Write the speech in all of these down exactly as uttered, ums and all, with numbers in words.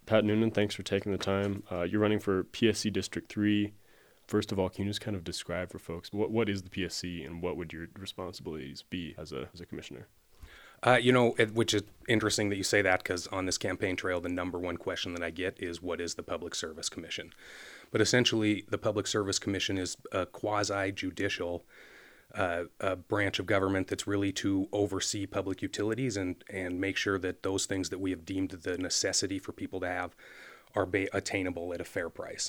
Pat Noonan, thanks for taking the time. Uh, you're running for P S C District three. First of all, can you just kind of describe for folks what, what is the P S C and what would your responsibilities be as a, as a commissioner? Uh, you know, it, which is interesting that you say that, because on this campaign trail, the number one question that I get is, what is the Public Service Commission? But essentially, the Public Service Commission is a quasi-judicial uh, a branch of government that's really to oversee public utilities and, and make sure that those things that we have deemed the necessity for people to have are ba- attainable at a fair price.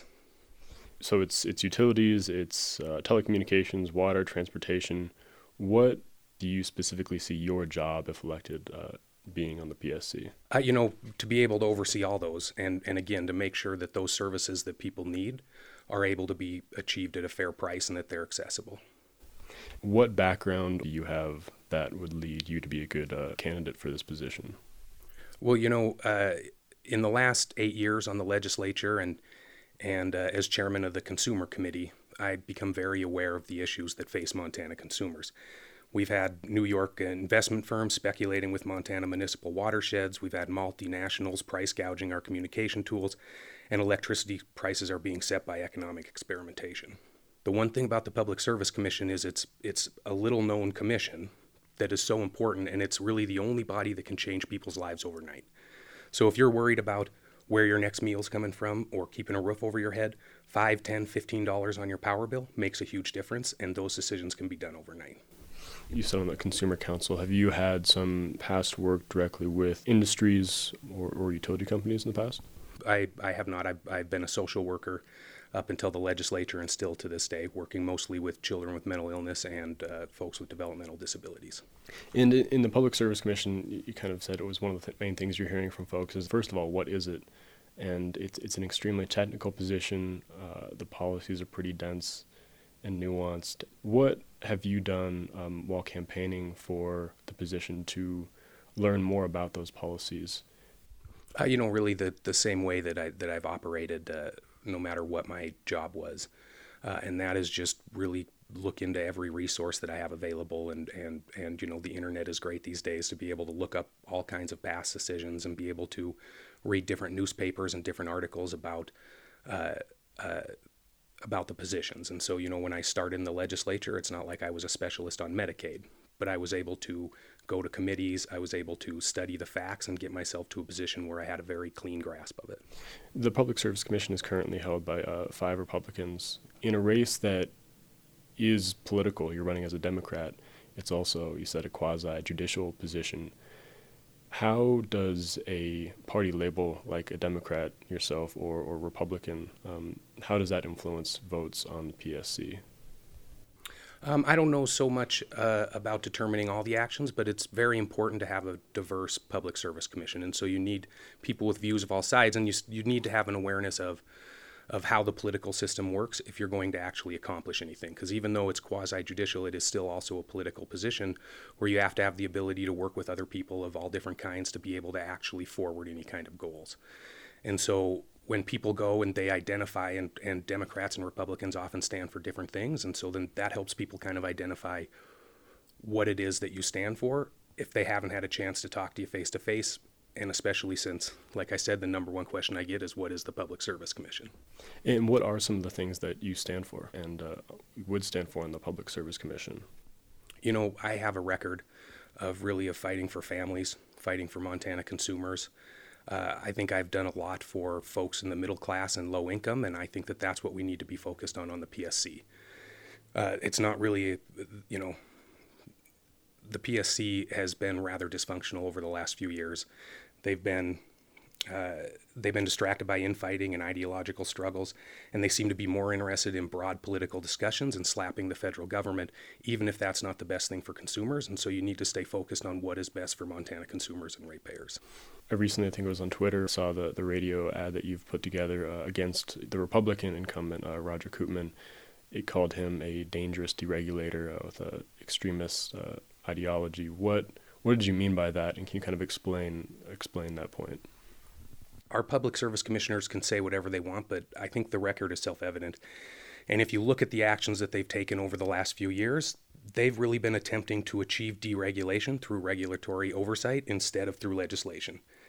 So it's it's utilities, it's uh, telecommunications, water, transportation. What do you specifically see your job, if elected, uh, being on the P S C? Uh, you know, to be able to oversee all those, and, and again, to make sure that those services that people need are able to be achieved at a fair price and that they're accessible. What background do you have that would lead you to be a good uh, candidate for this position? Well, you know, uh, in the last eight years on the legislature and and uh, as chairman of the Consumer Committee, I've become very aware of the issues that face Montana consumers. We've had New York investment firms speculating with Montana municipal watersheds. We've had multinationals price gouging our communication tools, and electricity prices are being set by economic experimentation. The one thing about the Public Service Commission is it's it's a little-known commission that is so important, and it's really the only body that can change people's lives overnight. So if you're worried about where your next meal's coming from or keeping a roof over your head, five, ten, fifteen dollars on your power bill makes a huge difference, and those decisions can be done overnight. You said on the Consumer Council, have you had some past work directly with industries or, or utility companies in the past? I, I have not. I've, I've been a social worker up until the legislature and still to this day, working mostly with children with mental illness and uh, folks with developmental disabilities. And in the Public Service Commission, you kind of said it was one of the th- main things you're hearing from folks is, first of all, what is it? And it's it's an extremely technical position. Uh, the policies are pretty dense and nuanced. What have you done um, while campaigning for the position to learn more about those policies? Uh, you know, really the, the same way that I that I've operated, uh, no matter what my job was, uh, and that is just really look into every resource that I have available, and and and you know, the internet is great these days to be able to look up all kinds of past decisions and be able to read different newspapers and different articles about uh, uh, about the positions. And so, you know, when I started in the legislature, it's not like I was a specialist on Medicaid, but I was able to go to committees, I was able to study the facts and get myself to a position where I had a very clean grasp of it. The Public Service Commission is currently held by uh, five Republicans in a race that is political. You're running as a Democrat. It's also, you said, a quasi-judicial position. How does a party label like a Democrat yourself or, or Republican, um, how does that influence votes on the P S C? Um, I don't know so much uh, about determining all the actions, but it's very important to have a diverse public service commission. And so you need people with views of all sides, and you you need to have an awareness of of how the political system works if you're going to actually accomplish anything. Because even though it's quasi-judicial, it is still also a political position where you have to have the ability to work with other people of all different kinds to be able to actually forward any kind of goals. And so when people go and they identify, and, and Democrats and Republicans often stand for different things, and so then that helps people kind of identify what it is that you stand for if they haven't had a chance to talk to you face to face, and especially since, like I said, the number one question I get is, what is the Public Service Commission? And what are some of the things that you stand for and uh, would stand for in the Public Service Commission? You know, I have a record of really of fighting for families, fighting for Montana consumers. Uh, I think I've done a lot for folks in the middle class and low income, and I think that that's what we need to be focused on on the P S C. Uh, it's not really, you know, the P S C has been rather dysfunctional over the last few years. They've been uh, they've been distracted by infighting and ideological struggles, and they seem to be more interested in broad political discussions and slapping the federal government, even if that's not the best thing for consumers. And so you need to stay focused on what is best for Montana consumers and ratepayers. I recently, I think it was on Twitter, saw the, the radio ad that you've put together uh, against the Republican incumbent, uh, Roger Koopman. It called him a dangerous deregulator uh, with an extremist uh, ideology. What what did you mean by that, and can you kind of explain explain that point? Our public service commissioners can say whatever they want, but I think the record is self-evident. And if you look at the actions that they've taken over the last few years, they've really been attempting to achieve deregulation through regulatory oversight instead of through legislation.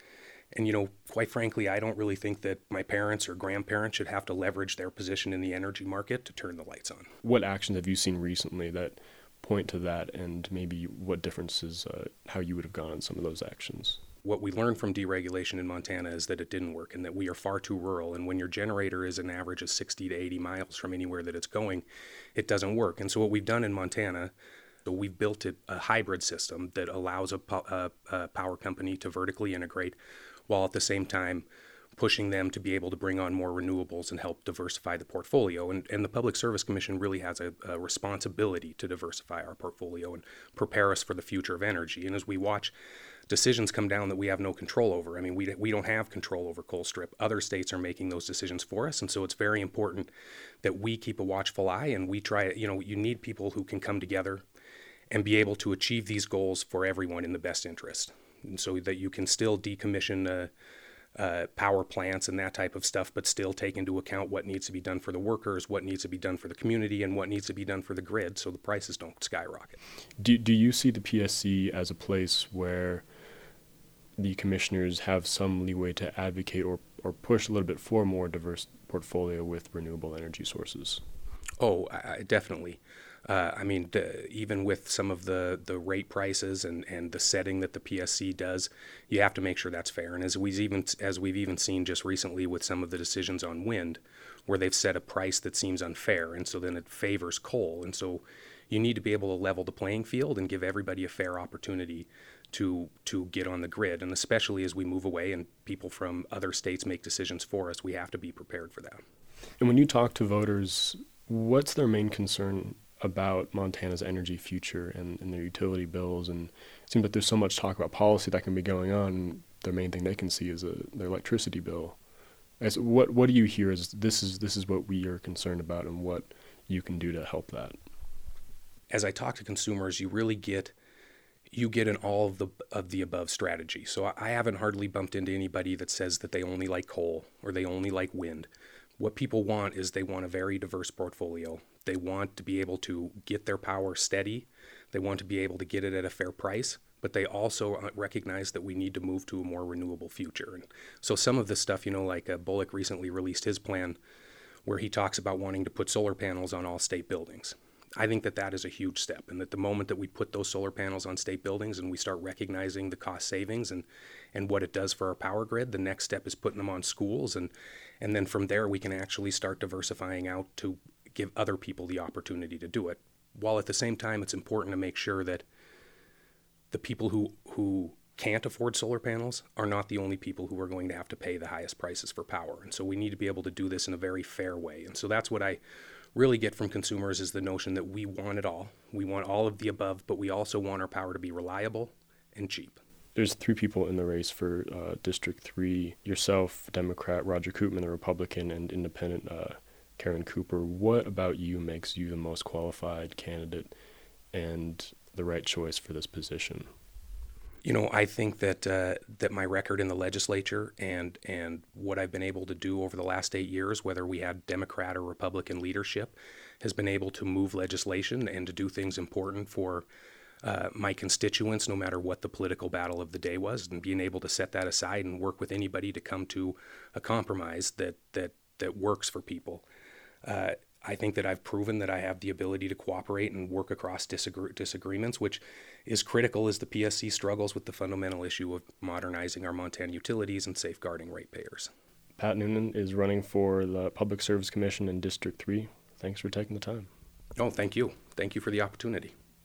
And, you know, quite frankly, I don't really think that my parents or grandparents should have to leverage their position in the energy market to turn the lights on. What actions have you seen recently that point to that, and maybe what differences, uh, how you would have gone on some of those actions? What we learned from deregulation in Montana is that it didn't work and that we are far too rural. And when your generator is an average of sixty to eighty miles from anywhere that it's going, it doesn't work. And so what we've done in Montana, so we've built a, a hybrid system that allows a, a, a power company to vertically integrate while at the same time pushing them to be able to bring on more renewables and help diversify the portfolio. And, and the Public Service Commission really has a, a responsibility to diversify our portfolio and prepare us for the future of energy. And as we watch decisions come down that we have no control over, I mean, we, we don't have control over Colstrip. Other states are making those decisions for us. And so it's very important that we keep a watchful eye and we try, you know, you need people who can come together and be able to achieve these goals for everyone in the best interest. And so that you can still decommission uh, uh, power plants and that type of stuff, but still take into account what needs to be done for the workers, what needs to be done for the community, and what needs to be done for the grid so the prices don't skyrocket. Do, do you see the P S C as a place where the commissioners have some leeway to advocate or, or push a little bit for a more diverse portfolio with renewable energy sources? Oh, I, I definitely. Uh, I mean, d- even with some of the, the rate prices and, and the setting that the P S C does, you have to make sure that's fair. And as we've even as we've even seen just recently with some of the decisions on wind, where they've set a price that seems unfair, and so then it favors coal. And so you need to be able to level the playing field and give everybody a fair opportunity to to get on the grid. And especially as we move away and people from other states make decisions for us, we have to be prepared for that. And when you talk to voters, what's their main concern about Montana's energy future and, and their utility bills? And it seems like there's so much talk about policy that can be going on, and the main thing they can see is a, their electricity bill. As what what do you hear as this is this is what we are concerned about and what you can do to help that? As I talk to consumers, you really get you get an all of the of the above strategy. So I haven't hardly bumped into anybody that says that they only like coal or they only like wind. What people want is they want a very diverse portfolio. They want to be able to get their power steady. They want to be able to get it at a fair price, but they also recognize that we need to move to a more renewable future. And so some of this stuff, you know, like uh, Bullock recently released his plan where he talks about wanting to put solar panels on all state buildings. I think that that is a huge step, and that the moment that we put those solar panels on state buildings and we start recognizing the cost savings and, and what it does for our power grid, the next step is putting them on schools, and, and then from there we can actually start diversifying out to give other people the opportunity to do it. While at the same time, it's important to make sure that the people who, who can't afford solar panels are not the only people who are going to have to pay the highest prices for power. And so we need to be able to do this in a very fair way. And so that's what I really get from consumers, is the notion that we want it all. We want all of the above, but we also want our power to be reliable and cheap. There's three people in the race for uh, District three, yourself, Democrat, Roger Koopman, the Republican, and Independent uh, Karen Cooper. What about you makes you the most qualified candidate and the right choice for this position? You know, I think that uh, that my record in the legislature and and what I've been able to do over the last eight years, whether we had Democrat or Republican leadership, has been able to move legislation and to do things important for uh, my constituents, no matter what the political battle of the day was, and being able to set that aside and work with anybody to come to a compromise that that that works for people. Uh, I think that I've proven that I have the ability to cooperate and work across disagree- disagreements, which is critical as the P S C struggles with the fundamental issue of modernizing our Montana utilities and safeguarding ratepayers. Pat Noonan is running for the Public Service Commission in District three. Thanks for taking the time. Oh, thank you. Thank you for the opportunity.